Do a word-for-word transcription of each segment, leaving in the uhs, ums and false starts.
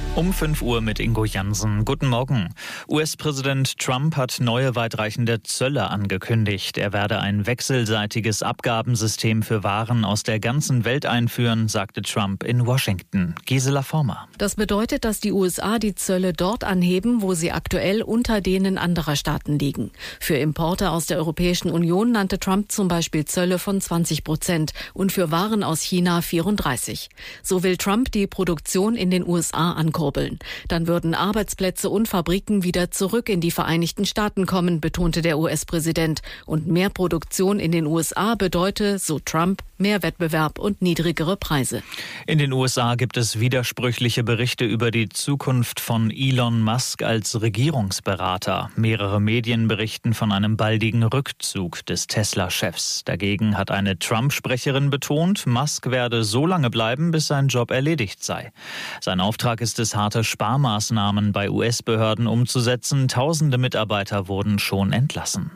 Um fünf Uhr mit Ingo Jansen. Guten Morgen. U S-Präsident Trump hat neue weitreichende Zölle angekündigt. Er werde ein wechselseitiges Abgabensystem für Waren aus der ganzen Welt einführen, sagte Trump in Washington. Gisela Former. Das bedeutet, dass die U S A die Zölle dort anheben, wo sie aktuell unter denen anderer Staaten liegen. Für Importe aus der Europäischen Union nannte Trump zum Beispiel Zölle von zwanzig Prozent und für Waren aus China vierunddreißig. So will Trump die Produktion in den U S A ankurbeln. Dann würden Arbeitsplätze und Fabriken wieder zurück in die Vereinigten Staaten kommen, betonte der U S-Präsident. Und mehr Produktion in den U S A bedeute, so Trump, mehr Wettbewerb und niedrigere Preise. In den U S A gibt es widersprüchliche Berichte über die Zukunft von Elon Musk als Regierungsberater. Mehrere Medien berichten von einem baldigen Rückzug des Tesla-Chefs. Dagegen hat eine Trump-Sprecherin betont, Musk werde so lange bleiben, bis sein Job erledigt sei. Sein Auftrag ist es, harte Sparmaßnahmen bei U S-Behörden umzusetzen. Tausende Mitarbeiter wurden schon entlassen.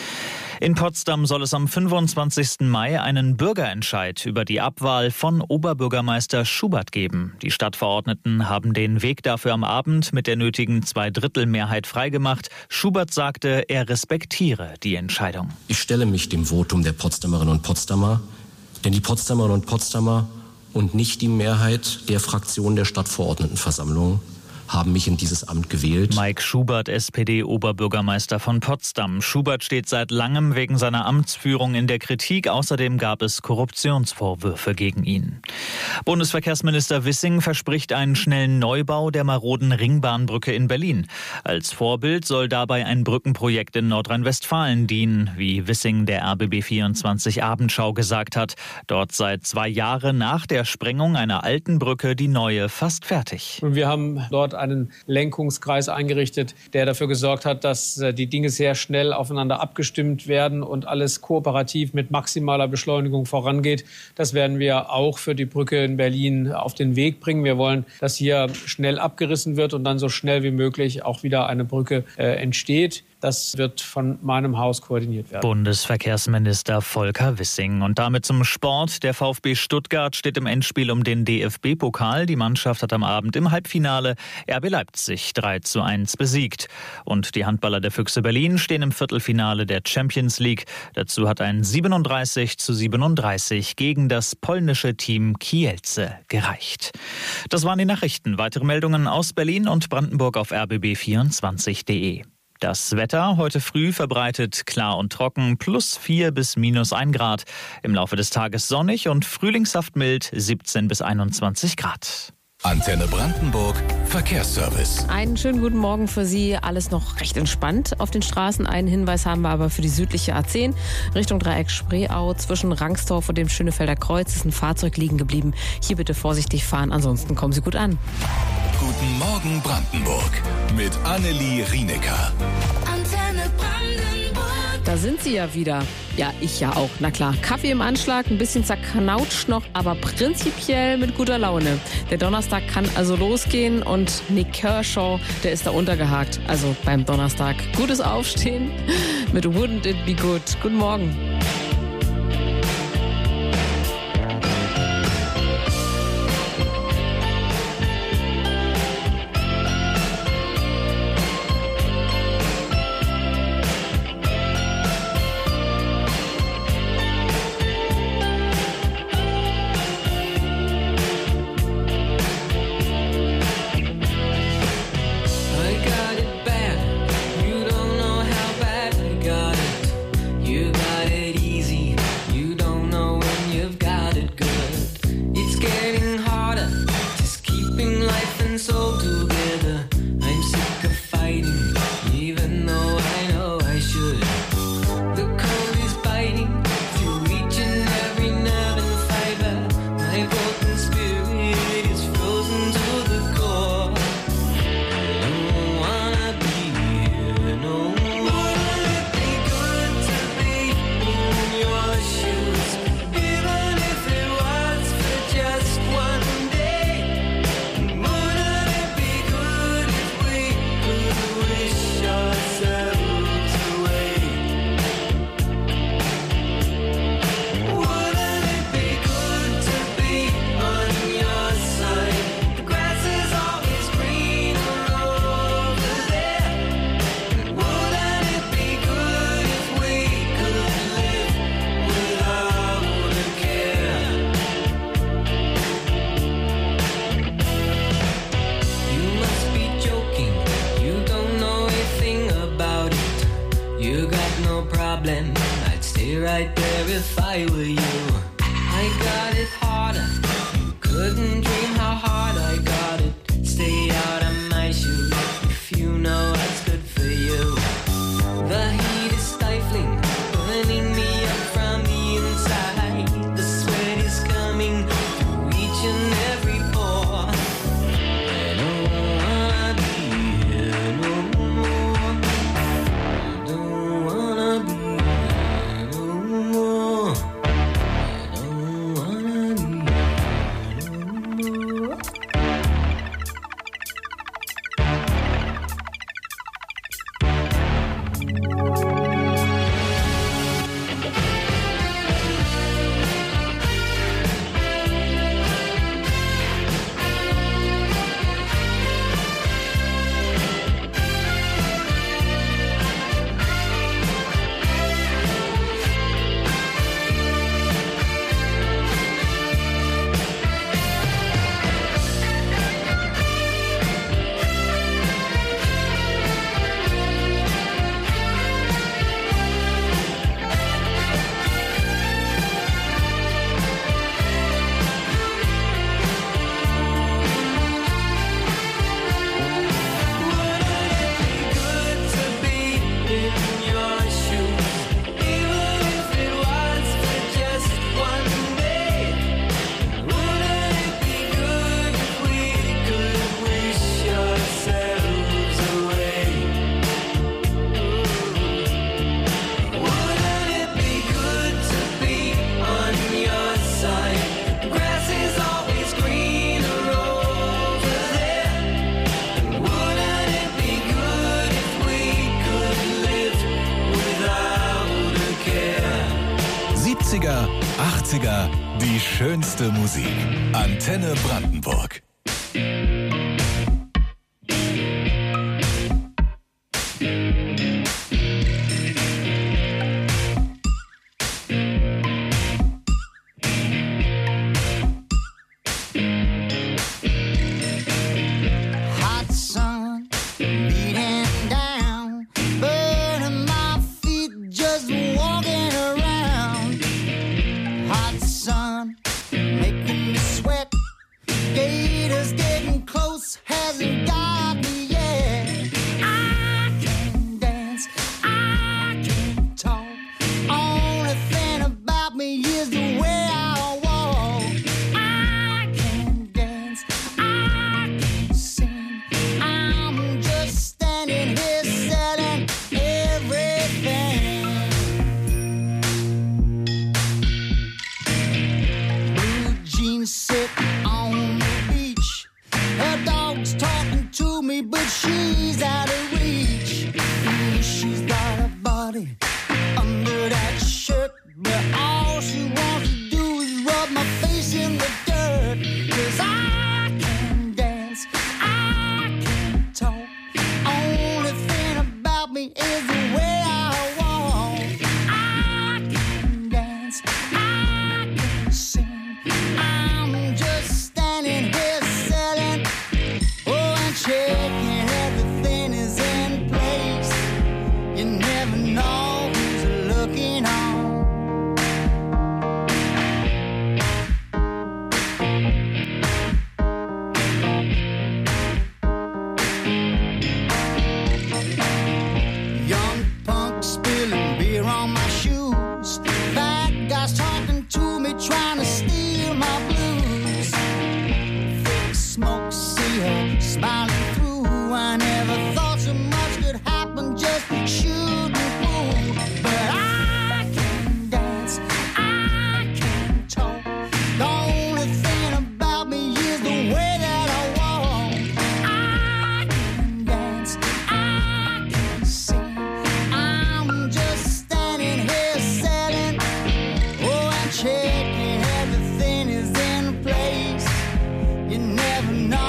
In Potsdam soll es am fünfundzwanzigsten Mai einen Bürgerentscheid über die Abwahl von Oberbürgermeister Schubert geben. Die Stadtverordneten haben den Weg dafür am Abend mit der nötigen Zweidrittelmehrheit freigemacht. Schubert sagte, er respektiere die Entscheidung. Ich stelle mich dem Votum der Potsdamerinnen und Potsdamer, denn die Potsdamerinnen und Potsdamer und nicht die Mehrheit der Fraktion der Stadtverordnetenversammlung haben mich in dieses Amt gewählt. Mike Schubert, S P D-Oberbürgermeister von Potsdam. Schubert steht seit langem wegen seiner Amtsführung in der Kritik. Außerdem gab es Korruptionsvorwürfe gegen ihn. Bundesverkehrsminister Wissing verspricht einen schnellen Neubau der maroden Ringbahnbrücke in Berlin. Als Vorbild soll dabei ein Brückenprojekt in Nordrhein-Westfalen dienen, wie Wissing der R B B vierundzwanzig Abendschau gesagt hat. Dort sei zwei Jahre nach der Sprengung einer alten Brücke die neue fast fertig. Wir haben dort einen Lenkungskreis eingerichtet, der dafür gesorgt hat, dass die Dinge sehr schnell aufeinander abgestimmt werden und alles kooperativ mit maximaler Beschleunigung vorangeht. Das werden wir auch für die Brücke in Berlin auf den Weg bringen. Wir wollen, dass hier schnell abgerissen wird und dann so schnell wie möglich auch wieder eine Brücke äh, entsteht. Das wird von meinem Haus koordiniert werden. Bundesverkehrsminister Volker Wissing. Und damit zum Sport. Der VfB Stuttgart steht im Endspiel um den D F B-Pokal. Die Mannschaft hat am Abend im Halbfinale R B Leipzig drei zu eins besiegt. Und die Handballer der Füchse Berlin stehen im Viertelfinale der Champions League. Dazu hat ein siebenunddreißig zu siebenunddreißig gegen das polnische Team Kielce gereicht. Das waren die Nachrichten. Weitere Meldungen aus Berlin und Brandenburg auf r b b vierundzwanzig punkt d e. Das Wetter heute früh verbreitet klar und trocken, plus vier bis minus ein Grad. Im Laufe des Tages sonnig und frühlingshaft mild, siebzehn bis einundzwanzig Grad. Antenne Brandenburg Verkehrsservice. Einen schönen guten Morgen für Sie. Alles noch recht entspannt auf den Straßen. Einen Hinweis haben wir aber für die südliche A zehn Richtung Dreieck Spreeau. Zwischen Rangstorf und dem Schönefelder Kreuz ist ein Fahrzeug liegen geblieben. Hier bitte vorsichtig fahren, ansonsten kommen Sie gut an. Guten Morgen Brandenburg mit Annelie Rienecker. Antenne Brandenburg. Da sind Sie ja wieder. Ja, ich ja auch. Na klar, Kaffee im Anschlag, ein bisschen zerknautscht noch, aber prinzipiell mit guter Laune. Der Donnerstag kann also losgehen und Nick Kershaw, der ist da untergehakt. Also beim Donnerstag. Gutes Aufstehen mit Wouldn't It Be Good. Guten Morgen. You got it right there if I were you. I got it harder. You couldn't dream how hard I got it. Stay out of my shoes if you know what's good for you. The heat is stifling, burning me up from the inside. The sweat is coming through each and every pore. I don't wanna be here no more. I don't wanna be here no more. I don't wanna be here no more. siebziger, achtziger, die schönste Musik. Antenne Brandenburg.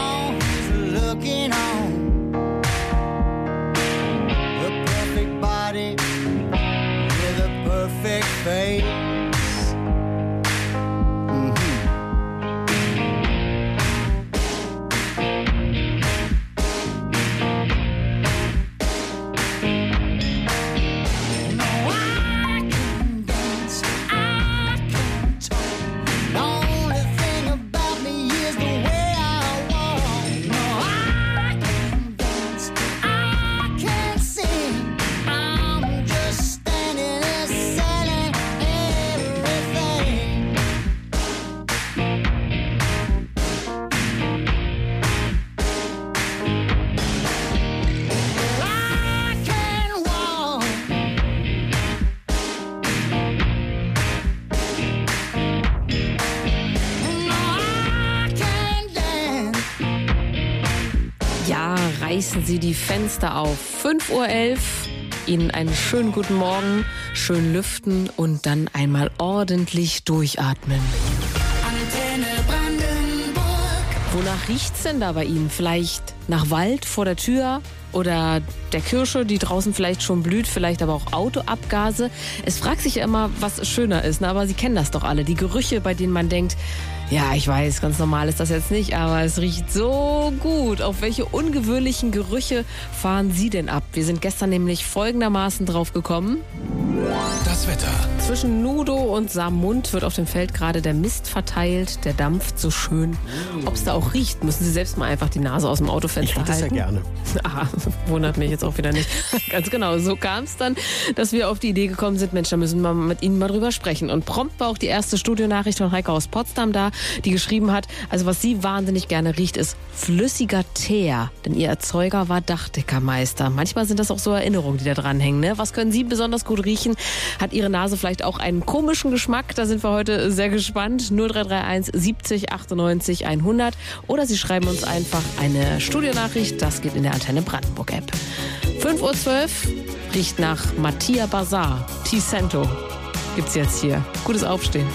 Looking on the perfect body. Ja, reißen Sie die Fenster auf. fünf Uhr elf. Ihnen einen schönen guten Morgen, schön lüften und dann einmal ordentlich durchatmen. Antenne Brandenburg. Wonach riecht's denn da bei Ihnen? Vielleicht nach Wald vor der Tür oder der Kirsche, die draußen vielleicht schon blüht, vielleicht aber auch Autoabgase. Es fragt sich ja immer, was schöner ist, ne? Aber Sie kennen das doch alle. Die Gerüche, bei denen man denkt, ja, ich weiß, ganz normal ist das jetzt nicht, aber es riecht so gut. Auf welche ungewöhnlichen Gerüche fahren Sie denn ab? Wir sind gestern nämlich folgendermaßen drauf gekommen. Das Wetter. Zwischen Nudow und Saarmund wird auf dem Feld gerade der Mist verteilt. Der dampft so schön. Ob es da auch riecht, müssen Sie selbst mal einfach die Nase aus dem Autofenster halten. Ich rieche das ja gerne. Ah, wundert mich jetzt auch wieder nicht. Ganz genau, so kam es dann, dass wir auf die Idee gekommen sind, Mensch, da müssen wir mit Ihnen mal drüber sprechen. Und prompt war auch die erste Studionachricht von Heike aus Potsdam da, die geschrieben hat, also was sie wahnsinnig gerne riecht, ist flüssiger Teer. Denn ihr Erzeuger war Dachdeckermeister. Manchmal sind das auch so Erinnerungen, die da dranhängen. Ne? Was können Sie besonders gut riechen? Hat Ihre Nase vielleicht auch einen komischen Geschmack? Da sind wir heute sehr gespannt. null drei drei eins siebzig achtundneunzig hundert. Oder Sie schreiben uns einfach eine Studionachricht. Das geht in der Antenne Brandenburg App. fünf Uhr zwölf riecht nach Mattia Bazar. Ticento gibt's jetzt hier. Gutes Aufstehen.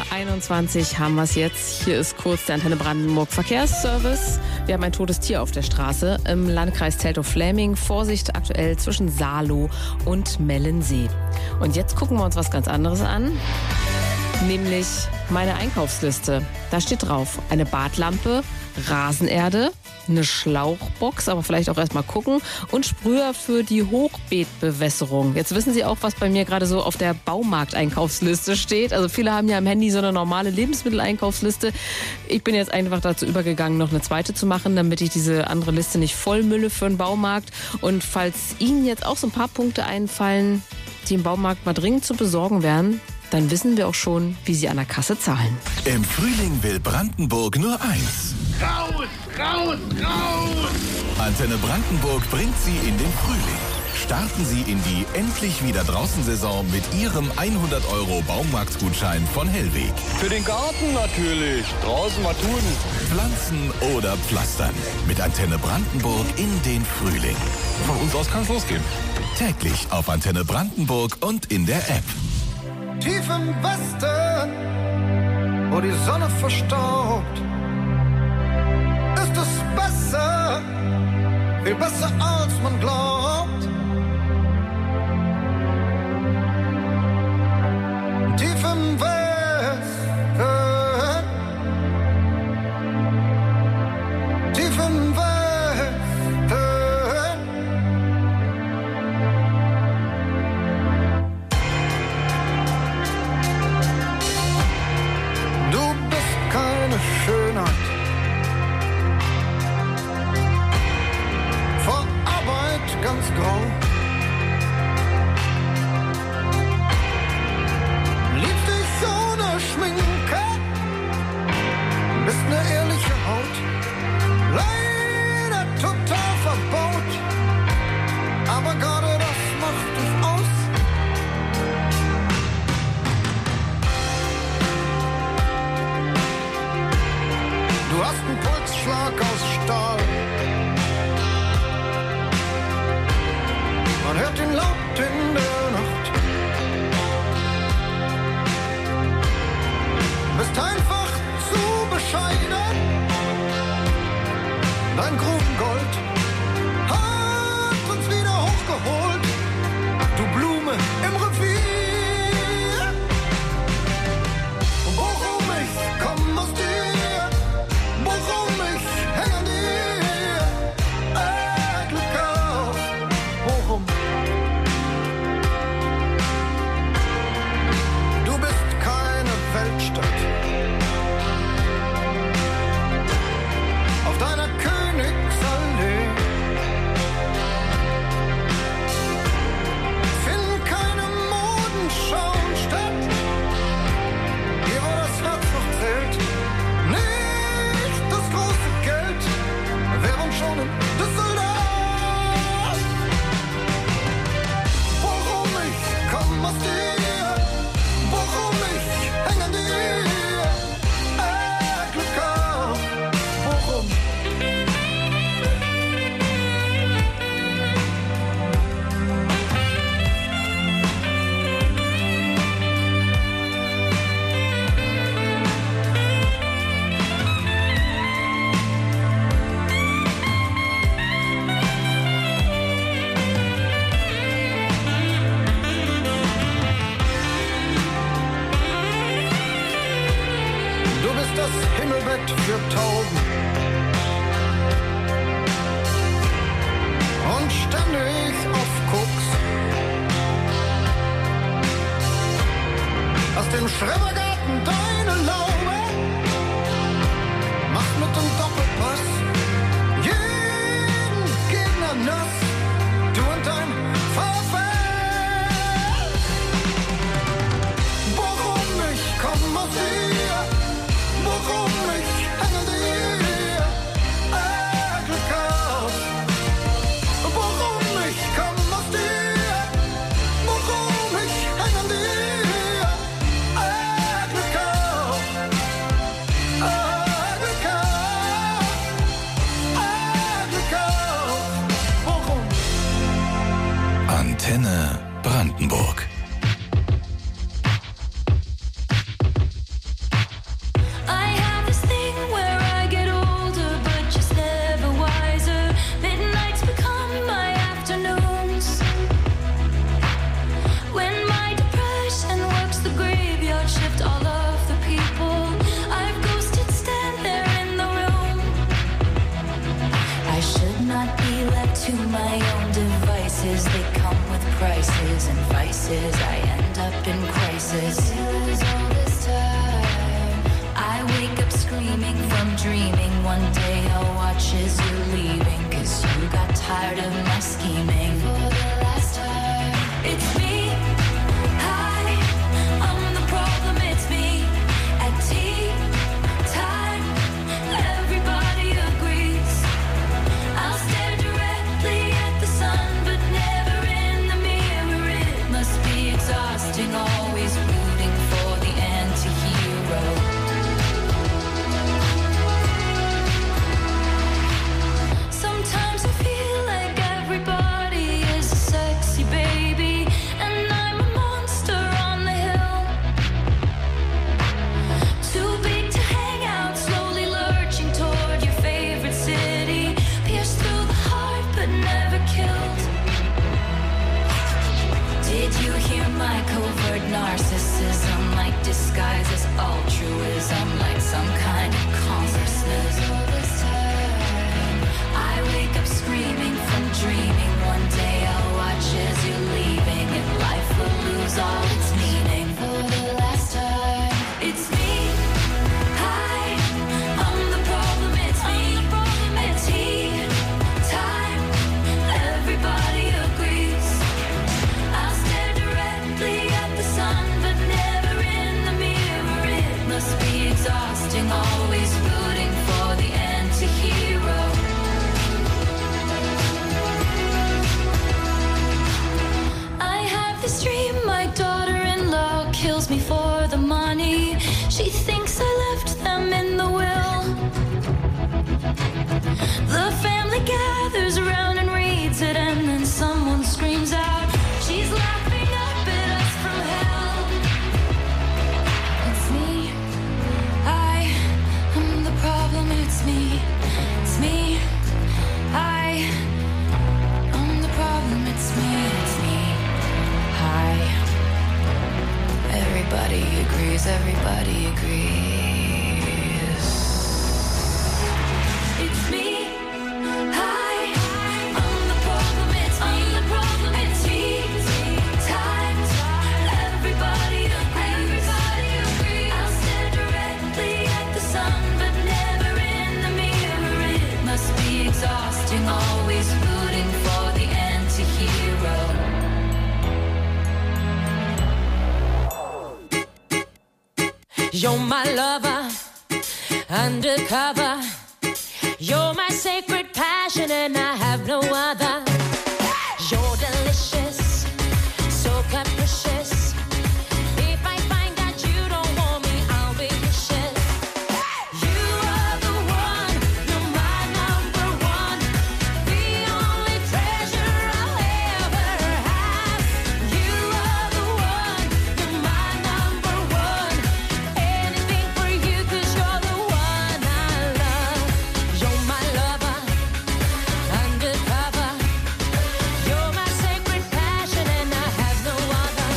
einundzwanzig haben wir es jetzt. Hier ist kurz der Antenne Brandenburg Verkehrsservice. Wir haben ein totes Tier auf der Straße im Landkreis Teltow-Fläming. Vorsicht aktuell zwischen Saarloh und Mellensee. Und jetzt gucken wir uns was ganz anderes an. Nämlich meine Einkaufsliste. Da steht drauf eine Badlampe, Rasenerde, eine Schlauchbox, aber vielleicht auch erstmal gucken und Sprüher für die Hochbeetbewässerung. Jetzt wissen Sie auch, was bei mir gerade so auf der Baumarkteinkaufsliste steht. Also viele haben ja im Handy so eine normale Lebensmitteleinkaufsliste. Ich bin jetzt einfach dazu übergegangen, noch eine zweite zu machen, damit ich diese andere Liste nicht vollmülle für den Baumarkt. Und falls Ihnen jetzt auch so ein paar Punkte einfallen, die im Baumarkt mal dringend zu besorgen wären, dann wissen wir auch schon, wie Sie an der Kasse zahlen. Im Frühling will Brandenburg nur eins. Raus, raus, raus! Antenne Brandenburg bringt Sie in den Frühling. Starten Sie in die endlich wieder draußen Saison mit Ihrem hundert Euro Baumarktgutschein von Hellweg. Für den Garten natürlich. Draußen mal tun. Pflanzen oder pflastern. Mit Antenne Brandenburg in den Frühling. Von uns aus kann es losgehen. Täglich auf Antenne Brandenburg und in der App. Tief im Westen, wo die Sonne verstaubt, ist es besser, viel besser als man glaubt. Tief im Westen, tief im Westen. Schönheit. Vor Arbeit ganz grau. Liebst dich ohne Schminke, bist ne ehrliche Haut. Leider total verbaut, aber gerade das macht dich aus. Du hast einen Pulsschlag aus Stahl. Man hört ihn laut in der Nacht. Bist einfach zu bescheiden. Dein Grubengold hat uns wieder hochgeholt. Du Blume im Revier. Worum ich komm aus dir. Worum ich häng an dir, äh, Glück auf, Bochum. Du bist keine Weltstadt. Auf deiner Königsallee finden keine Modenschauen statt. Hier, wo das Herz noch zählt, nicht das große Geld, wären schon in Düsseldorf. Worum ich komm aus dir, worum ich häng an dir, äh, Glück auf, Bochum. Das Himmelbett für Tauben und ständig auf Koks. Aus dem Schrebergarten deine Laube macht mit dem Doppelpass jeden Gegner nass. Du und dein VfL. Worum ich komm aus dir, worum ich häng an dir, äh, Glück auf. Worum ich komm aus dir, worum ich häng an dir, äh, Glück auf. Äh, Glück auf. Äh, Glück auf. Worum? Antenne Brandenburg. to my own devices. They come with prices and vices. I end up in crisis. All this time, I wake up screaming from dreaming. One day I'll watch as you're leaving, 'cause you got tired of my scheming. For the last time, it's me. Hi, I'm the problem. It's me. At tea time, everybody agrees. I'll stare directly at the sun, but never in the mirror. It must be exhausting, always rooting for the anti-hero. Sometimes I feel like everybody is a sexy baby, and I'm a monster on the hill. Too big to hang out, slowly lurching toward your favorite city. Pierced through the heart, but never killed. Did you hear my covert narcissism? Like disguise as altruism, like some kind of consciousness. All this time, I wake up screaming from dreaming. One day I'll watch as you're leaving, and life will lose all its meaning. For the last time, it's me. Hi, I'm the problem. It's me. At tea time, everybody agrees. I'll stare directly at the sun, but never in the mirror. It must be exhausting, always rooting for the anti-hero. I have this dream, my daughter-in-law kills me for the money. She thinks I left them in the will. The family gathers around and reads it, and then someone screams out, she's laughing up at us from hell. It's me. I am the problem. It's me. It's me. I am the problem. It's me. It's me. Hi. Everybody agrees. Everybody agrees. It's me. Hi. I'm the problem. It's me. I'm the problem. It's me. Time. Everybody agrees. Everybody agrees. I'll stare directly at the sun, but never in the mirror. It must be exhausting, always rooting for the anti-hero. You're my lover, undercover. You're my sacred passion, and I have no other. You're delicious, so capricious. If I find out you don't want me, I'll be vicious. You are the one, you're my number one. The only treasure I'll ever have. You are the one, you're my number one. Anything for you, 'cause you're the one I love. You're my lover, undercover. You're my sacred passion, and I have no other.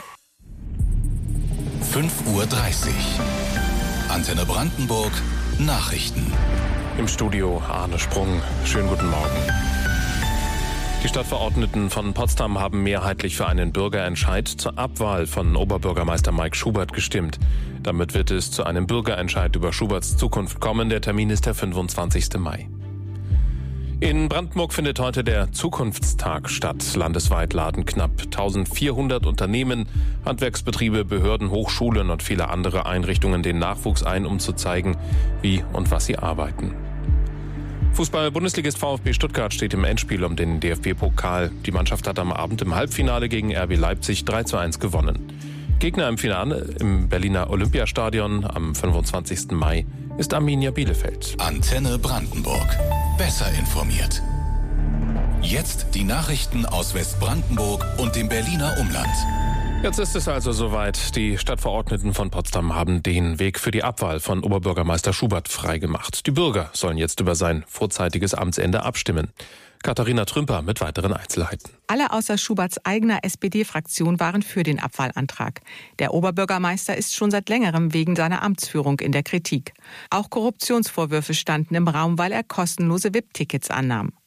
fünf Uhr dreißig. Antenne Brandenburg. Nachrichten. Im Studio Arne Sprung. Schönen guten Morgen. Die Stadtverordneten von Potsdam haben mehrheitlich für einen Bürgerentscheid zur Abwahl von Oberbürgermeister Mike Schubert gestimmt. Damit wird es zu einem Bürgerentscheid über Schuberts Zukunft kommen. Der Termin ist der fünfundzwanzigsten Mai. In Brandenburg findet heute der Zukunftstag statt. Landesweit laden knapp eintausendvierhundert Unternehmen, Handwerksbetriebe, Behörden, Hochschulen und viele andere Einrichtungen den Nachwuchs ein, um zu zeigen, wie und was sie arbeiten. Fußball-Bundesligist VfB Stuttgart steht im Endspiel um den D F B-Pokal. Die Mannschaft hat am Abend im Halbfinale gegen R B Leipzig drei zu eins gewonnen. Gegner im Finale im Berliner Olympiastadion am fünfundzwanzigsten Mai ist Arminia Bielefeld. Antenne Brandenburg. Besser informiert. Jetzt die Nachrichten aus Westbrandenburg und dem Berliner Umland. Jetzt ist es also soweit. Die Stadtverordneten von Potsdam haben den Weg für die Abwahl von Oberbürgermeister Schubert freigemacht. Die Bürger sollen jetzt über sein vorzeitiges Amtsende abstimmen. Katharina Trümper mit weiteren Einzelheiten. Alle außer Schuberts eigener S P D-Fraktion waren für den Abwahlantrag. Der Oberbürgermeister ist schon seit längerem wegen seiner Amtsführung in der Kritik. Auch Korruptionsvorwürfe standen im Raum, weil er kostenlose V I P-Tickets annahm.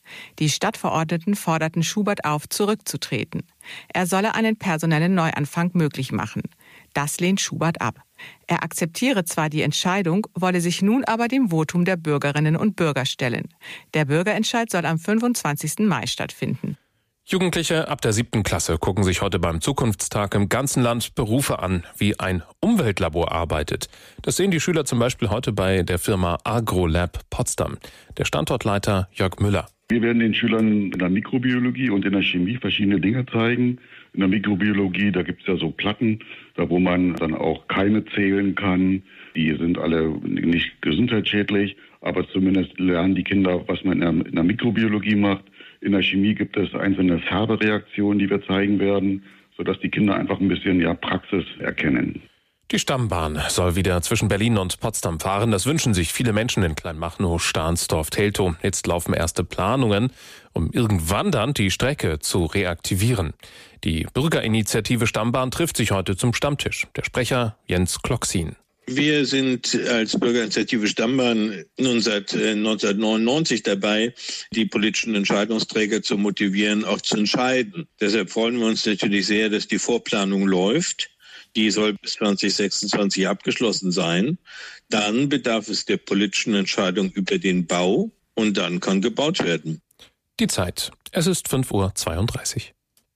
Die Stadtverordneten forderten Schubert auf, zurückzutreten. Er solle einen personellen Neuanfang möglich machen. Das lehnt Schubert ab. Er akzeptiere zwar die Entscheidung, wolle sich nun aber dem Votum der Bürgerinnen und Bürger stellen. Der Bürgerentscheid soll am fünfundzwanzigsten Mai stattfinden. Jugendliche ab der siebten Klasse gucken sich heute beim Zukunftstag im ganzen Land Berufe an, wie ein Umweltlabor arbeitet. Das sehen die Schüler zum Beispiel heute bei der Firma AgroLab Potsdam. Der Standortleiter Jörg Müller. Wir werden den Schülern in der Mikrobiologie und in der Chemie verschiedene Dinge zeigen. In der Mikrobiologie, da gibt es ja so Platten, da wo man dann auch Keime zählen kann. Die sind alle nicht gesundheitsschädlich, aber zumindest lernen die Kinder, was man in der, in der Mikrobiologie macht. In der Chemie gibt es einzelne Färbereaktionen, die wir zeigen werden, sodass die Kinder einfach ein bisschen ja, Praxis erkennen. Die Stammbahn soll wieder zwischen Berlin und Potsdam fahren. Das wünschen sich viele Menschen in Kleinmachnow, Stahnsdorf, Teltow. Jetzt laufen erste Planungen, um irgendwann dann die Strecke zu reaktivieren. Die Bürgerinitiative Stammbahn trifft sich heute zum Stammtisch. Der Sprecher Jens Klocksin. Wir sind als Bürgerinitiative Stammbahn nun seit neunzehnhundertneunundneunzig dabei, die politischen Entscheidungsträger zu motivieren, auch zu entscheiden. Deshalb freuen wir uns natürlich sehr, dass die Vorplanung läuft. Die soll bis zwanzig sechsundzwanzig abgeschlossen sein. Dann bedarf es der politischen Entscheidung über den Bau und dann kann gebaut werden. Die Zeit. Es ist fünf Uhr zweiunddreißig.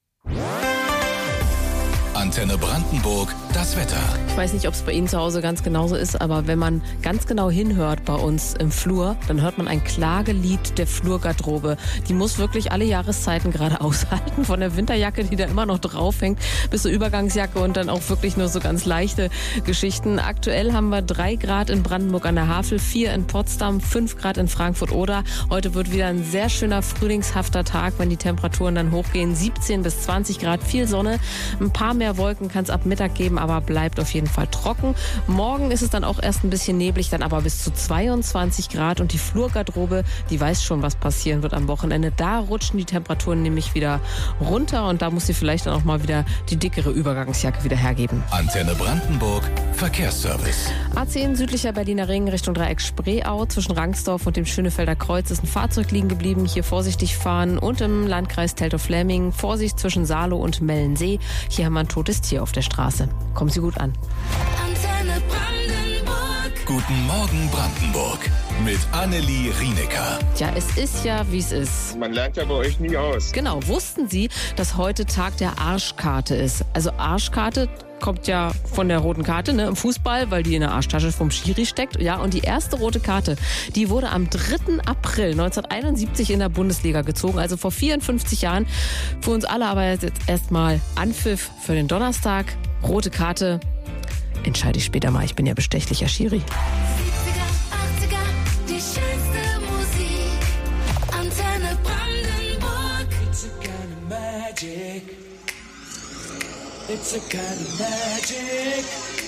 Antenne Brandenburg, das Wetter. Ich weiß nicht, ob es bei Ihnen zu Hause ganz genauso ist, aber wenn man ganz genau hinhört bei uns im Flur, dann hört man ein Klagelied der Flurgarderobe. Die muss wirklich alle Jahreszeiten gerade aushalten, von der Winterjacke, die da immer noch draufhängt, bis zur Übergangsjacke und dann auch wirklich nur so ganz leichte Geschichten. Aktuell haben wir drei Grad in Brandenburg an der Havel, vier in Potsdam, fünf Grad in Frankfurt-Oder. Heute wird wieder ein sehr schöner frühlingshafter Tag, wenn die Temperaturen dann hochgehen. siebzehn bis zwanzig Grad, viel Sonne, ein paar mehr Wolken kann es ab Mittag geben, aber bleibt auf jeden Fall trocken. Morgen ist es dann auch erst ein bisschen neblig, dann aber bis zu zweiundzwanzig Grad und die Flurgarderobe, die weiß schon, was passieren wird am Wochenende. Da rutschen die Temperaturen nämlich wieder runter und da muss sie vielleicht dann auch mal wieder die dickere Übergangsjacke wieder hergeben. Antenne Brandenburg, Verkehrsservice. A zehn südlicher Berliner Ring Richtung Dreieck Spreeau. Zwischen Rangsdorf und dem Schönefelder Kreuz ist ein Fahrzeug liegen geblieben. Hier vorsichtig fahren und im Landkreis Teltow-Fläming Vorsicht zwischen Saarloh und Mellensee. Hier haben wir ein totes Tier auf der Straße. Kommen Sie gut an. Antenne Brandenburg. Guten Morgen Brandenburg mit Annelie Rienecker. Tja, es ist ja, wie es ist. Man lernt ja bei euch nie aus. Genau. Wussten Sie, dass heute Tag der Arschkarte ist? Also Arschkarte kommt ja von der roten Karte, ne, im Fußball, weil die in der Arschtasche vom Schiri steckt. Ja, und die erste rote Karte, die wurde am dritten April neunzehnhunderteinundsiebzig in der Bundesliga gezogen, also vor vierundfünfzig Jahren. Für uns alle aber jetzt erstmal Anpfiff für den Donnerstag. Rote Karte entscheide ich später mal. Ich bin ja bestechlicher Schiri. siebziger, achtziger, die schönste Musik. Antenne Brandenburg. It's a kind of magic. It's a kind of magic,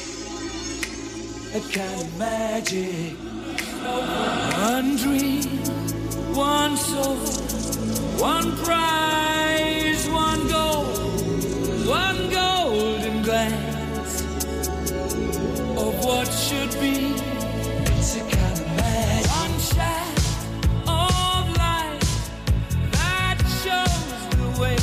a kind of magic. One dream, one soul, one prize, one goal, one golden glance of what should be. It's a kind of magic. One shaft of light that shows the way.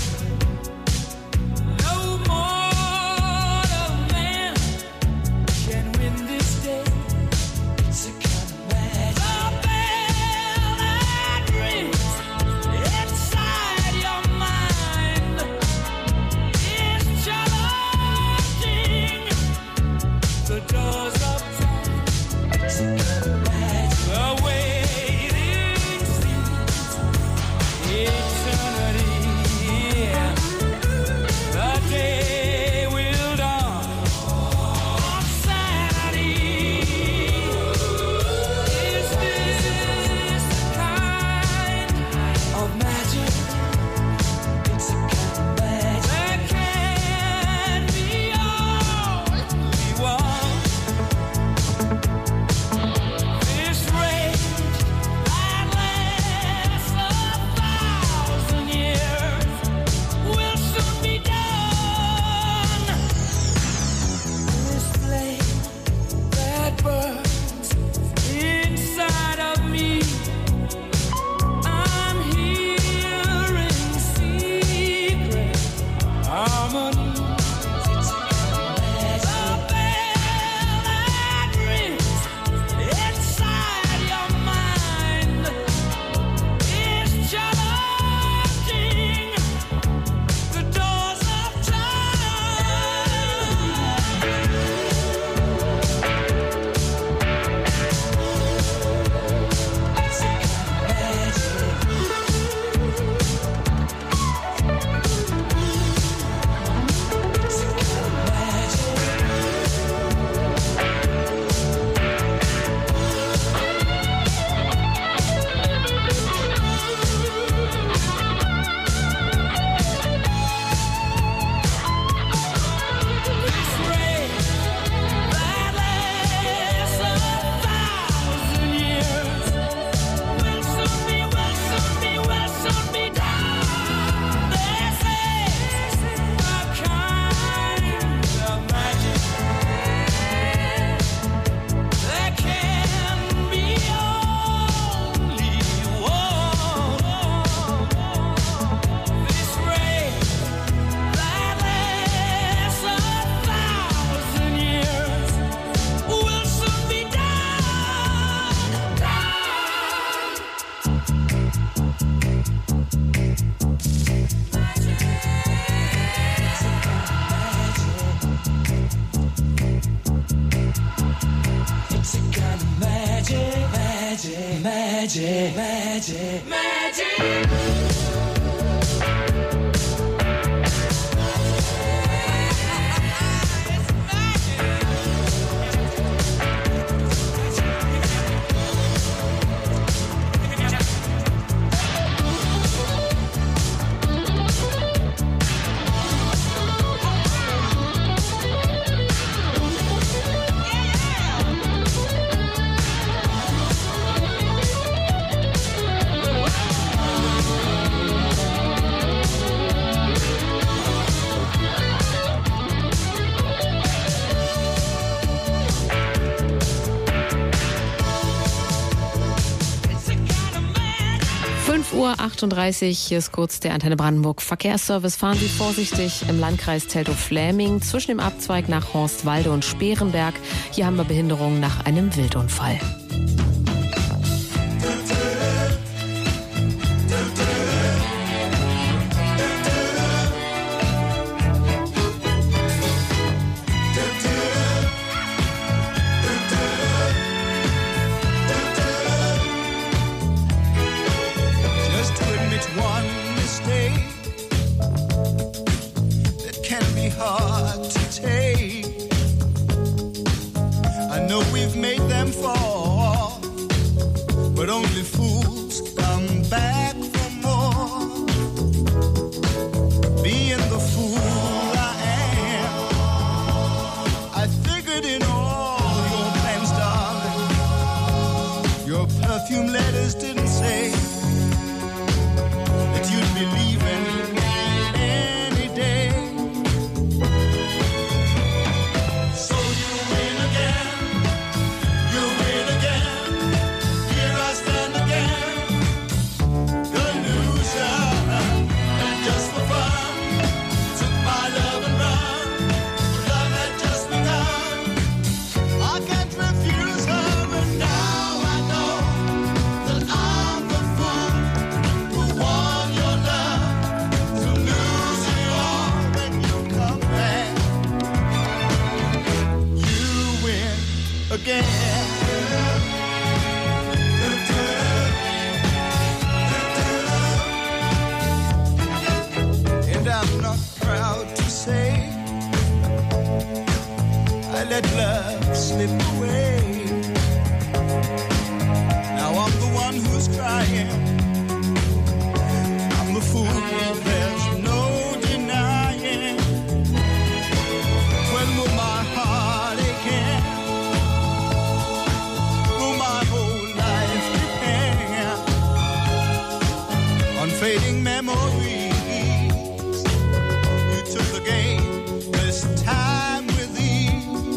Inside your magic, magic, magic. fünf Uhr achtunddreißig, hier ist kurz der Antenne Brandenburg Verkehrsservice. Fahren Sie vorsichtig im Landkreis Teltow-Fläming zwischen dem Abzweig nach Horstwalde und Sperenberg. Hier haben wir Behinderungen nach einem Wildunfall. But only fools come back for more. Being the fool I am, I figured in all your plans, darling. Your perfume letters didn't say that you'd be leaving any day. So you win again, you win again. Again. And I'm not proud to say I let love slip away. Now I'm the one who's crying. I'm the fool, there's no denying. When will my heart again? Fading memories. You took the game this time with ease.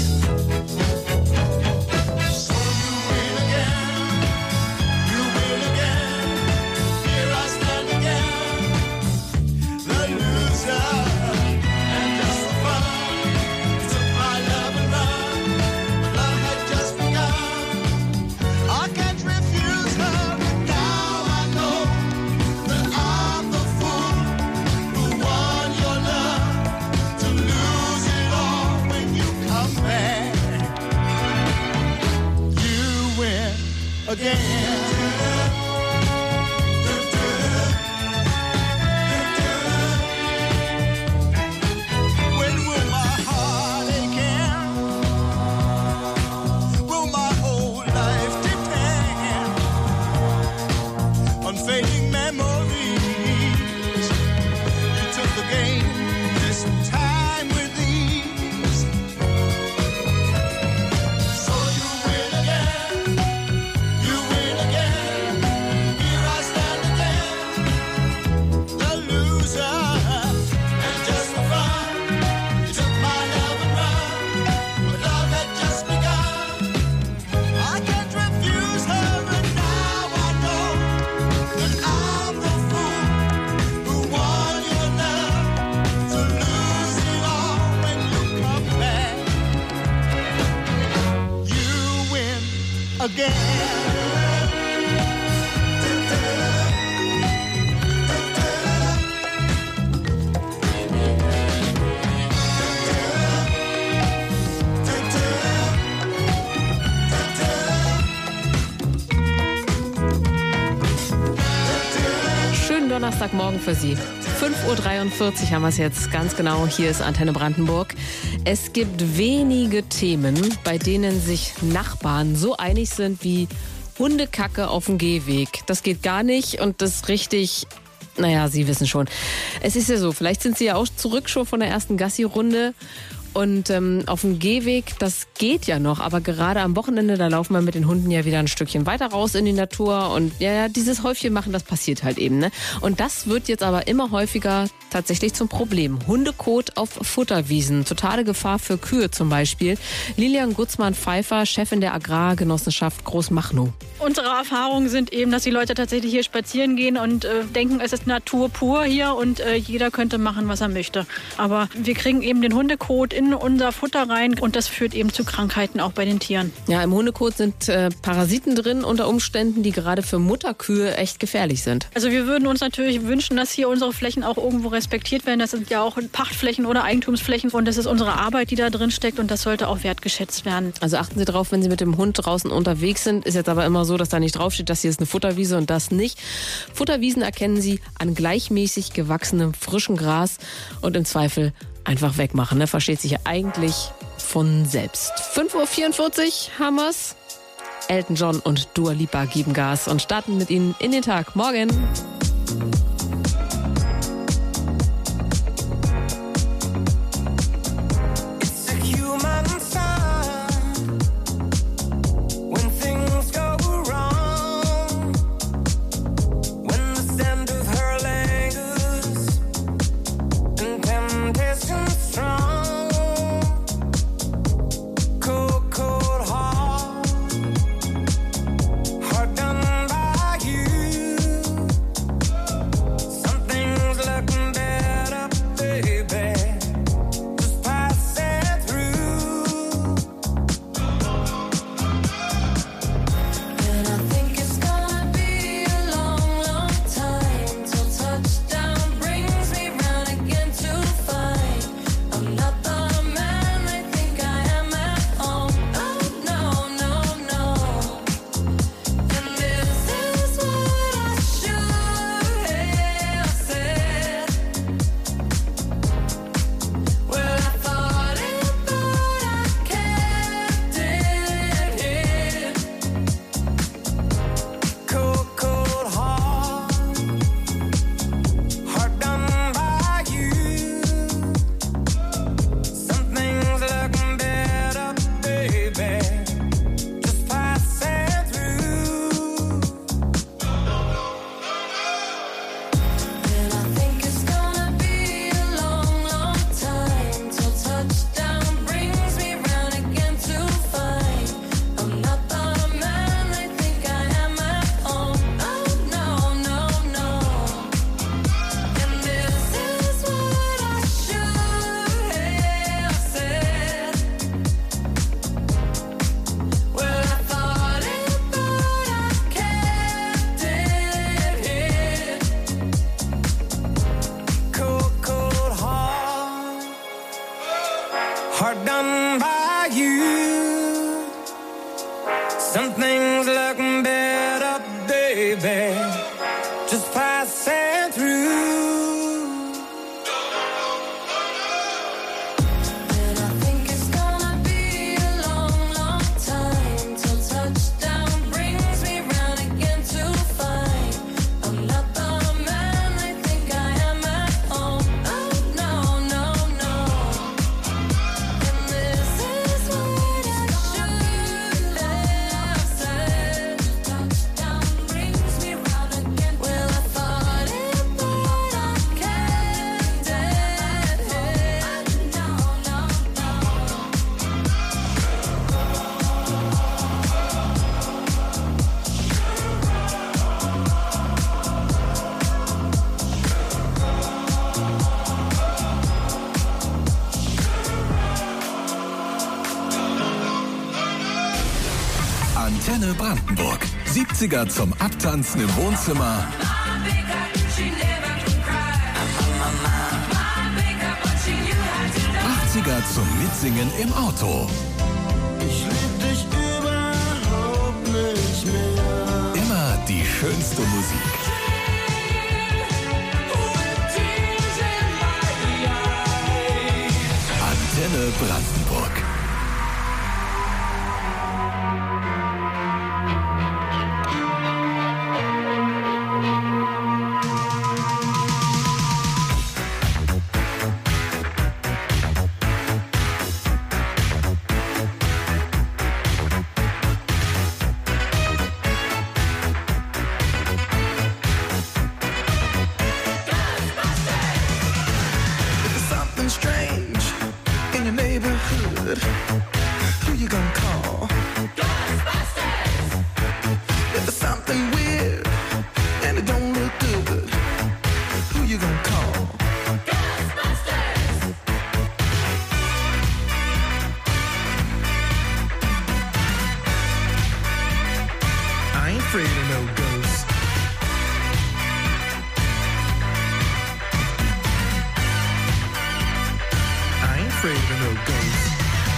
So you win again, you win again. Here I stand again, the loser. And just for fun, you took my love and run. But love had just begun. I can't refuse her, but now I know. I'm the fool who won your love, to lose it all when you come back. You win again. When will my heart again? Will my whole life depend on fading memories? You took the game this time with ease. So you win again, you win again. Here I stand again, the loser. And just for fun, you took my love and run. But love had just begun. I can't refuse her, and now I know that I'm the fool who won your love, to lose it all when you come back. You win again. Donnerstagmorgen für Sie. fünf Uhr dreiundvierzig haben wir es jetzt ganz genau. Hier ist Antenne Brandenburg. Es gibt wenige Themen, bei denen sich Nachbarn so einig sind wie Hundekacke auf dem Gehweg. Das geht gar nicht und das ist richtig... Naja, Sie wissen schon. Es ist ja so, vielleicht sind Sie ja auch zurück schon von der ersten Gassi-Runde. Und ähm, auf dem Gehweg, das geht ja noch, aber gerade am Wochenende, da laufen wir mit den Hunden ja wieder ein Stückchen weiter raus in die Natur und ja, ja, dieses Häufchen machen, das passiert halt eben, ne? Und das wird jetzt aber immer häufiger tatsächlich zum Problem. Hundekot auf Futterwiesen, totale Gefahr für Kühe zum Beispiel. Lilian Gutzmann-Pfeiffer, Chefin der Agrargenossenschaft Großmachnow. Unsere Erfahrungen sind eben, dass die Leute tatsächlich hier spazieren gehen und äh, denken, es ist Natur pur hier und äh, jeder könnte machen, was er möchte. Aber wir kriegen eben den Hundekot in unser Futter rein und das führt eben zu Krankheiten auch bei den Tieren. Ja, im Hundekot sind äh, Parasiten drin unter Umständen, die gerade für Mutterkühe echt gefährlich sind. Also wir würden uns natürlich wünschen, dass hier unsere Flächen auch irgendwo respektiert werden. Das sind ja auch Pachtflächen oder Eigentumsflächen und das ist unsere Arbeit, die da drin steckt und das sollte auch wertgeschätzt werden. Also achten Sie drauf, wenn Sie mit dem Hund draußen unterwegs sind. Ist jetzt aber immer so, dass da nicht draufsteht, das hier ist eine Futterwiese und das nicht. Futterwiesen erkennen Sie an gleichmäßig gewachsenem frischen Gras und im Zweifel einfach wegmachen, ne? Versteht sich ja eigentlich von selbst. fünf Uhr vierundvierzig haben wir's. Elton John und Dua Lipa geben Gas und starten mit Ihnen in den Tag. Morgen. Hard done by you. Something's looking better, baby. Just passing through. Antenne Brandenburg. siebziger zum Abtanzen im Wohnzimmer. achtziger zum Mitsingen im Auto. Ich lieb dich überhaupt nicht mehr. Immer die schönste Musik. Brandenburg. Who you gonna call? Ghostbusters! If there's something weird and it don't look good, who you gonna call? Ghostbusters! I ain't afraid of no ghosts. I ain't afraid of no ghosts.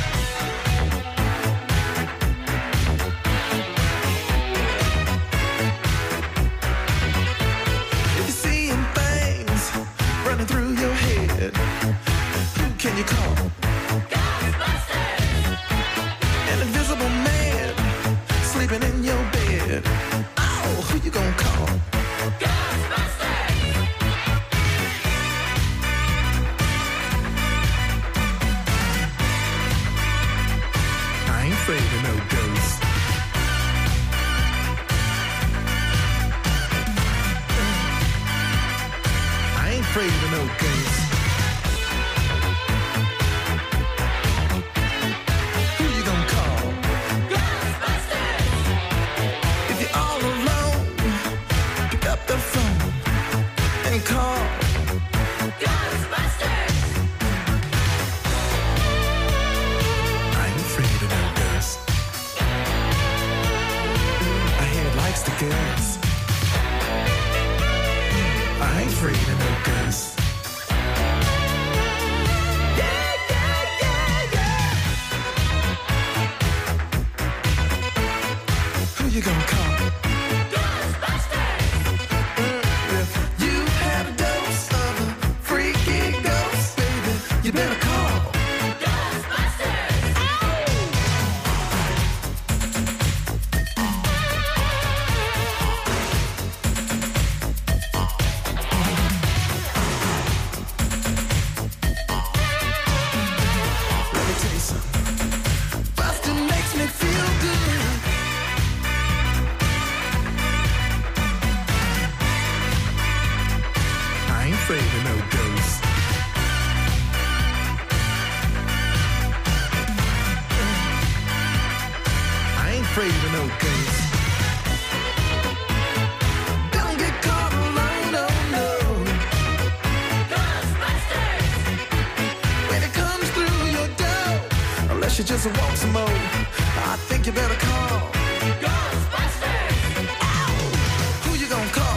Through your head, who can you call? Ghostbusters! An invisible man sleeping in your bed. Oh, who you gonna call? Ghostbusters! I ain't afraid of no ghosts. Afraid of no ghosts. Who you gonna call? Ghostbusters! If you're all alone, pick up the phone and call Ghostbusters! I ain't afraid of no ghosts. I hear it likes the girls. I ain't afraid of no ghosts. Yeah, yeah, yeah, yeah. Who you gonna call? Ghostbusters! If you had a dose of a freaky ghost, baby, you better call Ghostbusters! Afraid of no ghosts. I ain't afraid of no ghosts. Don't get caught alone, no, no. Ghostbusters! When it comes through your door, unless you just want some more, I think you better call Ghostbusters! Ow! Who you gonna call?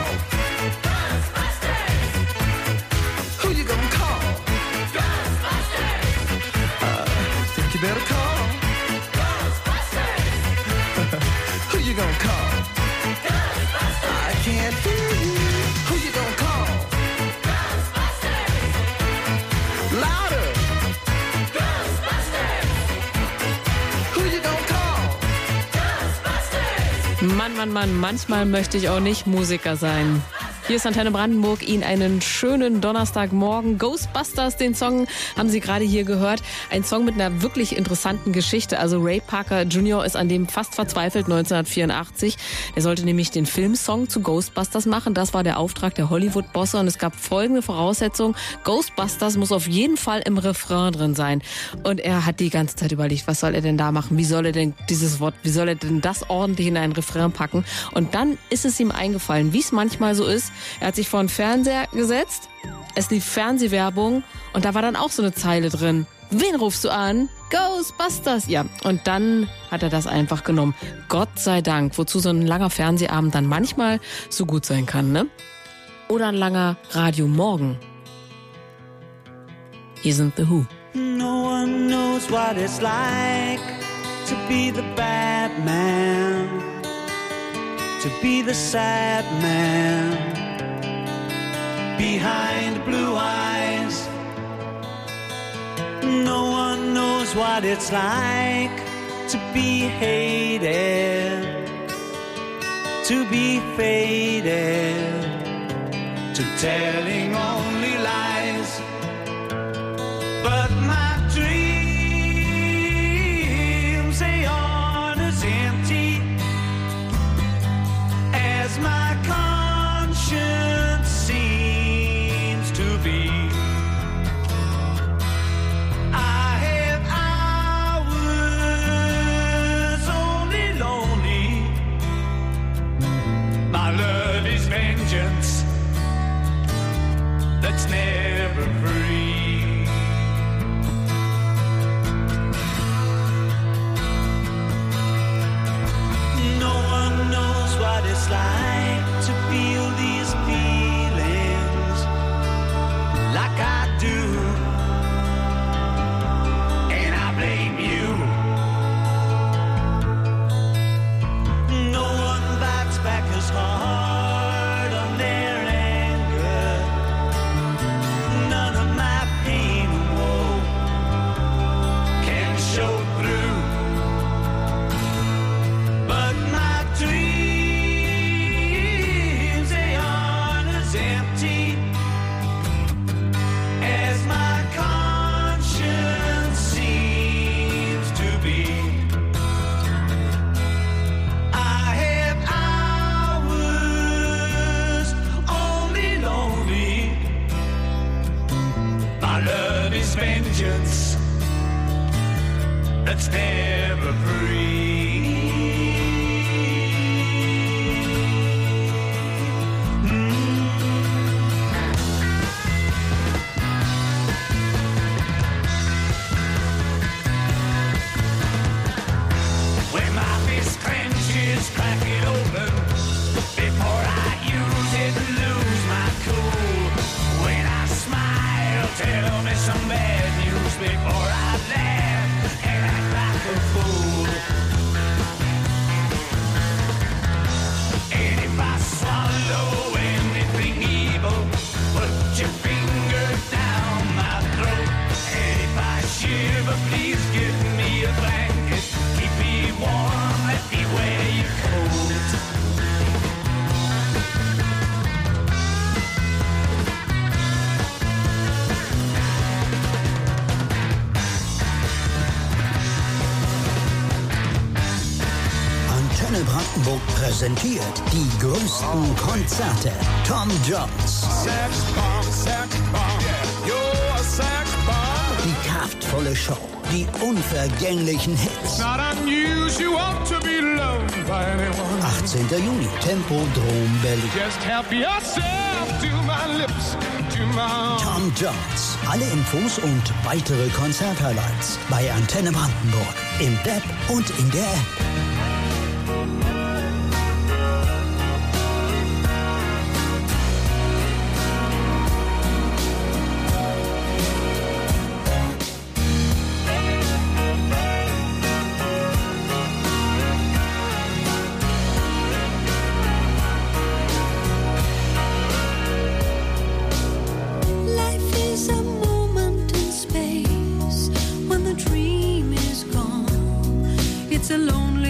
Who you gonna call? Ghostbusters! Uh, think you better call Ghostbusters! Who you gonna call? Ghostbusters! I can't hear you. Who you gonna call? Ghostbusters! Louder! Ghostbusters! Who you gonna call? Ghostbusters! Mann, Mann, Mann, manchmal möchte ich auch nicht Musiker sein. Hier ist Antenne Brandenburg, Ihnen einen schönen Donnerstagmorgen. Ghostbusters, den Song haben Sie gerade hier gehört. Ein Song mit einer wirklich interessanten Geschichte. Also Ray Parker Junior ist an dem fast verzweifelt neunzehnhundertvierundachtzig. Er sollte nämlich den Filmsong zu Ghostbusters machen. Das war der Auftrag der Hollywood-Bosse und es gab folgende Voraussetzung. Ghostbusters muss auf jeden Fall im Refrain drin sein. Und er hat die ganze Zeit überlegt, was soll er denn da machen? Wie soll er denn dieses Wort, wie soll er denn das ordentlich in einen Refrain packen? Und dann ist es ihm eingefallen, wie es manchmal so ist. Er hat sich vor den Fernseher gesetzt, es lief Fernsehwerbung und da war dann auch so eine Zeile drin. Wen rufst du an? Ghostbusters! Ja, und dann hat er das einfach genommen. Gott sei Dank, wozu so ein langer Fernsehabend dann manchmal so gut sein kann, ne? Oder ein langer Radiomorgen. Hier sind The Who. No one knows what it's like to be the bad man, to be the sad man behind blue eyes. No one knows what it's like to be hated, to be faded, to telling only lies. But my dreams, they aren't as empty as my conscience seems to be. I have hours only lonely. My love is vengeance that's never free. No one knows what it's like to feel these feelings like I do, and I blame you. No one bites back as hard on their anger. None of my pain or woe can show through. But my dreams, they aren't as empty as my conscience seems to be. I have hours only lonely. My love is vengeance that's never free. When my fist clenches, crack it open before I use it and lose my cool. When I smile, tell me some bad news before I laugh and act like a fool. And if I swallow anything evil, put your finger down my throat. And if I shiver, please give me a blanket. Keep me warm, let me wear your coat. Antenne Brandenburg präsentiert die größten Konzerte. Tom Jones. Sex bomb, sex bomb, you're a sex bomb. Die kraftvolle Show. Die unvergänglichen Hits. Not unusual to be loved by anyone. achtzehnter Juni, Tempodrom Berlin. Just help yourself to my lips, to my Tom Jones. Alle Infos und weitere Konzerthighlights bei Antenne Brandenburg. Im Web und in der App. Life is a moment in space when the dream is gone. It's a lonely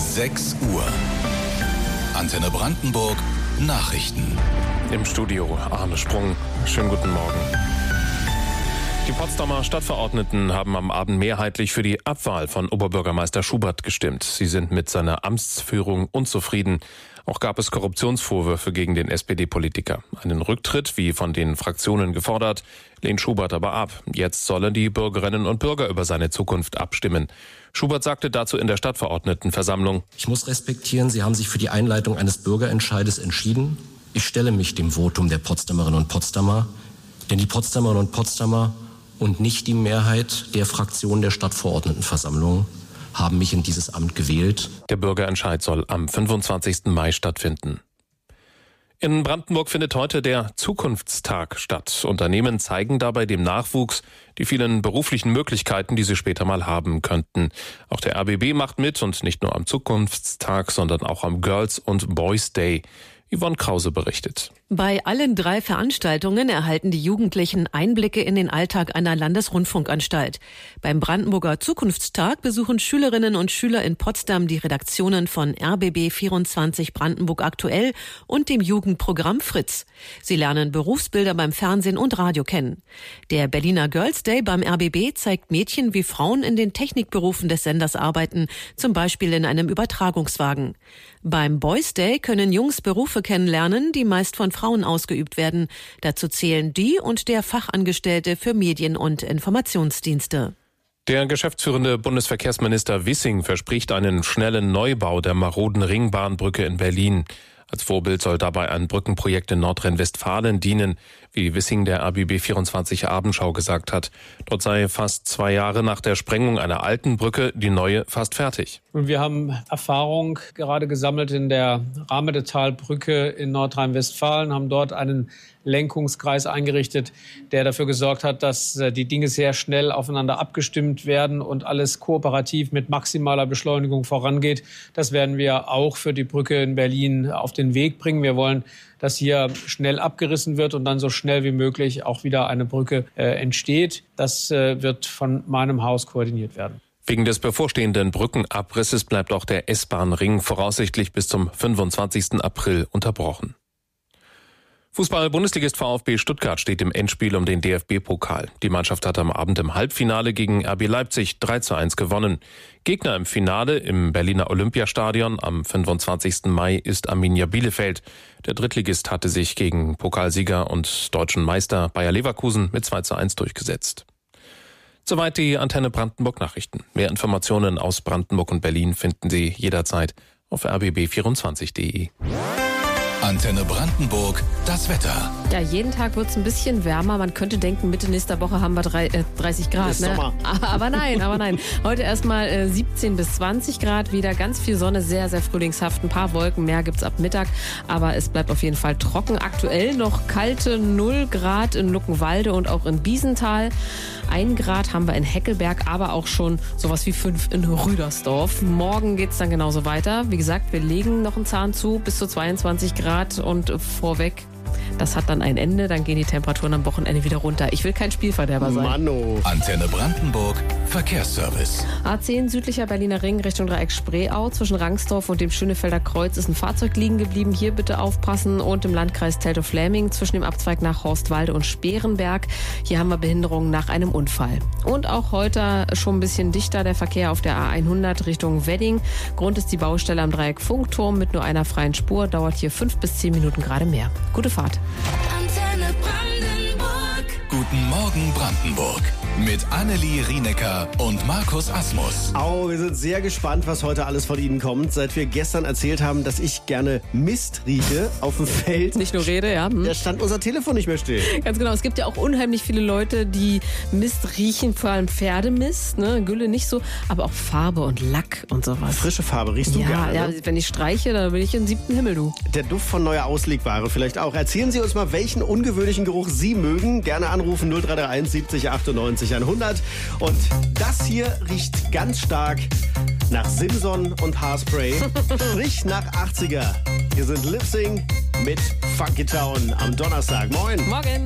sechs Uhr. Antenne Brandenburg Nachrichten. Im Studio Arne Sprung. Schönen guten Morgen. Die Potsdamer Stadtverordneten haben am Abend mehrheitlich für die Abwahl von Oberbürgermeister Schubert gestimmt. Sie sind mit seiner Amtsführung unzufrieden. Auch gab es Korruptionsvorwürfe gegen den S P D-Politiker. Einen Rücktritt, wie von den Fraktionen gefordert, lehnt Schubert aber ab. Jetzt sollen die Bürgerinnen und Bürger über seine Zukunft abstimmen. Schubert sagte dazu in der Stadtverordnetenversammlung: Ich muss respektieren, Sie haben sich für die Einleitung eines Bürgerentscheides entschieden. Ich stelle mich dem Votum der Potsdamerinnen und Potsdamer, denn die Potsdamerinnen und Potsdamer und nicht die Mehrheit der Fraktionen der Stadtverordnetenversammlung haben mich in dieses Amt gewählt. Der Bürgerentscheid soll am fünfundzwanzigsten Mai stattfinden. In Brandenburg findet heute der Zukunftstag statt. Unternehmen zeigen dabei dem Nachwuchs die vielen beruflichen Möglichkeiten, die sie später mal haben könnten. Auch der R B B macht mit, und nicht nur am Zukunftstag, sondern auch am Girls- und Boys Day. Yvonne Krause berichtet. Bei allen drei Veranstaltungen erhalten die Jugendlichen Einblicke in den Alltag einer Landesrundfunkanstalt. Beim Brandenburger Zukunftstag besuchen Schülerinnen und Schüler in Potsdam die Redaktionen von R B B vierundzwanzig Brandenburg aktuell und dem Jugendprogramm Fritz. Sie lernen Berufsbilder beim Fernsehen und Radio kennen. Der Berliner Girls Day beim R B B zeigt Mädchen wie Frauen in den Technikberufen des Senders arbeiten, zum Beispiel in einem Übertragungswagen. Beim Boys Day können Jungs Berufe kennenlernen, die meist von Frauen ausgeübt werden. Dazu zählen die und der Fachangestellte für Medien- und Informationsdienste. Der geschäftsführende Bundesverkehrsminister Wissing verspricht einen schnellen Neubau der maroden Ringbahnbrücke in Berlin. Als Vorbild soll dabei ein Brückenprojekt in Nordrhein-Westfalen dienen, wie Wissing der R B B vierundzwanzig Abendschau gesagt hat. Dort sei fast zwei Jahre nach der Sprengung einer alten Brücke die neue fast fertig. Und wir haben Erfahrung gerade gesammelt in der Rahmedetalbrücke in Nordrhein-Westfalen, haben dort einen Lenkungskreis eingerichtet, der dafür gesorgt hat, dass die Dinge sehr schnell aufeinander abgestimmt werden und alles kooperativ mit maximaler Beschleunigung vorangeht. Das werden wir auch für die Brücke in Berlin auf den Weg bringen. Wir wollen, dass hier schnell abgerissen wird und dann so schnell wie möglich auch wieder eine Brücke äh, entsteht. Das äh, wird von meinem Haus koordiniert werden. Wegen des bevorstehenden Brückenabrisses bleibt auch der S-Bahn-Ring voraussichtlich bis zum fünfundzwanzigsten April unterbrochen. Fußball-Bundesligist VfB Stuttgart steht im Endspiel um den D F B-Pokal. Die Mannschaft hat am Abend im Halbfinale gegen R B Leipzig drei zu eins gewonnen. Gegner im Finale im Berliner Olympiastadion am fünfundzwanzigsten Mai ist Arminia Bielefeld. Der Drittligist hatte sich gegen Pokalsieger und deutschen Meister Bayer Leverkusen mit zwei zu eins durchgesetzt. Soweit die Antenne Brandenburg Nachrichten. Mehr Informationen aus Brandenburg und Berlin finden Sie jederzeit auf r b b vierundzwanzig punkt d e. Antenne Brandenburg, das Wetter. Ja, jeden Tag wird es ein bisschen wärmer. Man könnte denken, Mitte nächster Woche haben wir drei, äh, dreißig Grad. Ist Ne? Sommer. Aber nein, aber nein. Heute erstmal äh, siebzehn bis zwanzig Grad, wieder ganz viel Sonne, sehr, sehr frühlingshaft. Ein paar Wolken mehr gibt's ab Mittag, aber es bleibt auf jeden Fall trocken. Aktuell noch kalte null Grad in Luckenwalde und auch in Biesenthal. Ein Grad haben wir in Heckelberg, aber auch schon sowas wie fünf in Rüdersdorf. Morgen geht's dann genauso weiter. Wie gesagt, wir legen noch einen Zahn zu, bis zu zweiundzwanzig Grad und vorweg. Das hat dann ein Ende, dann gehen die Temperaturen am Wochenende wieder runter. Ich will kein Spielverderber sein. Mano. Antenne Brandenburg, Verkehrsservice. A zehn südlicher Berliner Ring Richtung Dreieck Spreeau. Zwischen Rangsdorf und dem Schönefelder Kreuz ist ein Fahrzeug liegen geblieben. Hier bitte aufpassen. Und im Landkreis Teltow-Fläming zwischen dem Abzweig nach Horstwalde und Sperenberg. Hier haben wir Behinderungen nach einem Unfall. Und auch heute schon ein bisschen dichter der Verkehr auf der A hundert Richtung Wedding. Grund ist die Baustelle am Dreieck Funkturm mit nur einer freien Spur. Dauert hier fünf bis zehn Minuten gerade mehr. Gute Fahrt. Antenne Brandenburg. Guten Morgen Brandenburg. Mit Annelie Rienecker und Markus Asmus. Oh, wir sind sehr gespannt, was heute alles von Ihnen kommt. Seit wir gestern erzählt haben, dass ich gerne Mist rieche auf dem Feld. Nicht nur rede, ja. Hm. Da stand unser Telefon nicht mehr still. Ganz genau. Es gibt ja auch unheimlich viele Leute, die Mist riechen, vor allem Pferdemist, ne? Gülle nicht so, aber auch Farbe und Lack und sowas. Frische Farbe riechst du ja, gerne, ja, ne? wenn ich streiche, dann bin ich im siebten Himmel, du. Der Duft von neuer Auslegware vielleicht auch. Erzählen Sie uns mal, welchen ungewöhnlichen Geruch Sie mögen. Gerne anrufen null drei drei eins siebzig achtundneunzig hundert. Und das hier riecht ganz stark nach Simson und Haarspray. Sprich nach achtziger. Hier sind Lipsing mit Funky Town am Donnerstag. Moin. Morgen.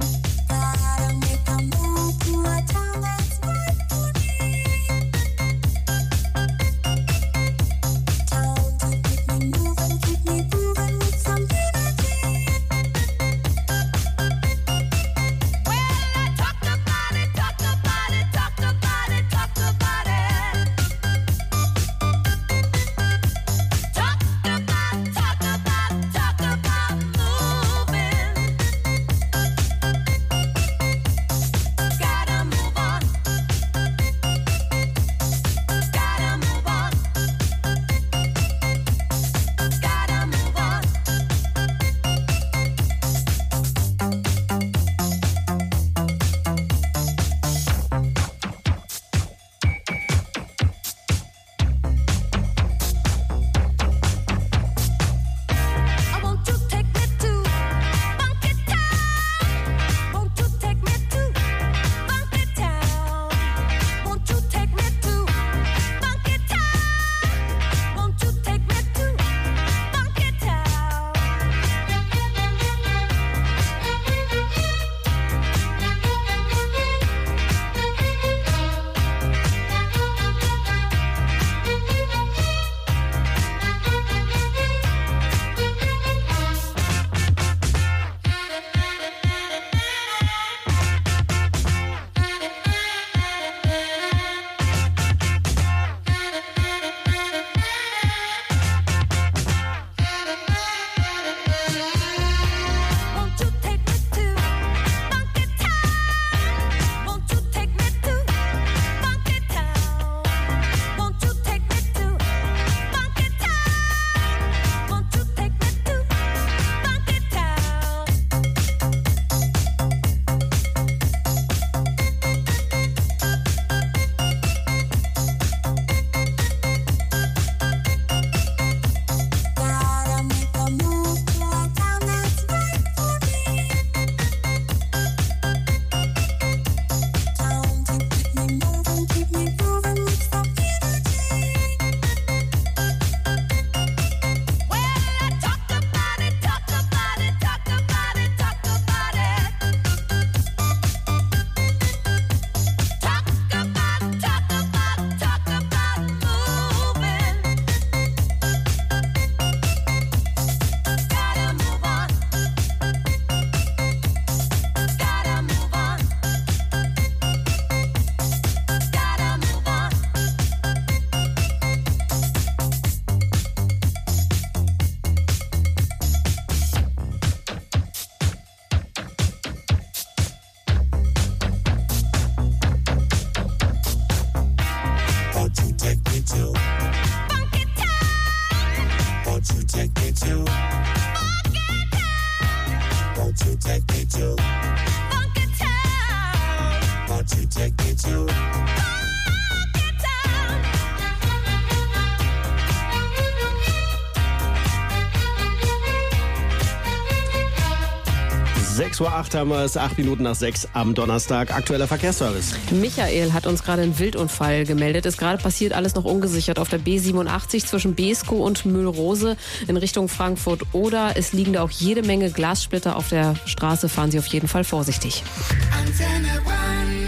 sechs Uhr acht haben wir es, acht Minuten nach sechs am Donnerstag. Aktueller Verkehrsservice. Michael hat uns gerade einen Wildunfall gemeldet. Ist gerade passiert, alles noch ungesichert auf der B siebenundachtzig zwischen Beeskow und Mühlrose in Richtung Frankfurt-Oder. Es liegen da auch jede Menge Glassplitter auf der Straße. Fahren Sie auf jeden Fall vorsichtig. Antenne Brandenburg.